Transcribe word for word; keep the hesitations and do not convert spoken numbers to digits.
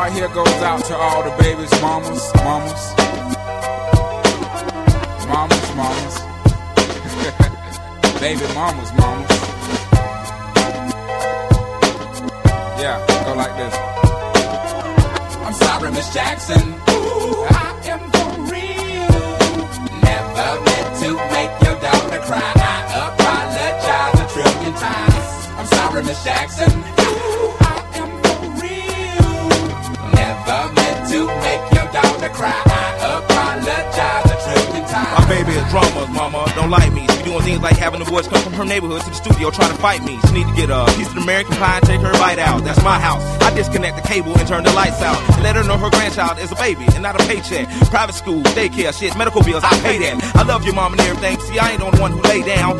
right here goes out to all the babies, mamas, mamas. Mamas, mamas. Baby mamas, mamas. Yeah, go like this. I'm sorry, Miss Jackson. Ooh, I am for real. Never meant to make your daughter cry. I apologize a trillion times. I'm sorry, Miss Jackson. Ooh, I am for real. Never meant to make your daughter cry. I apologize a trillion times. My baby is drama, mama, don't like me. She doing things like having the boys come from her neighborhood to the studio trying to fight me. She need to get a piece of American pie and take her bite out. That's my house. I disconnect the cable and turn the lights out. And let her know her grandchild is a baby and not a paycheck. Private school, daycare, shit, medical bills, I pay that. I love your mom and everything. See, I ain't the only one who lay down.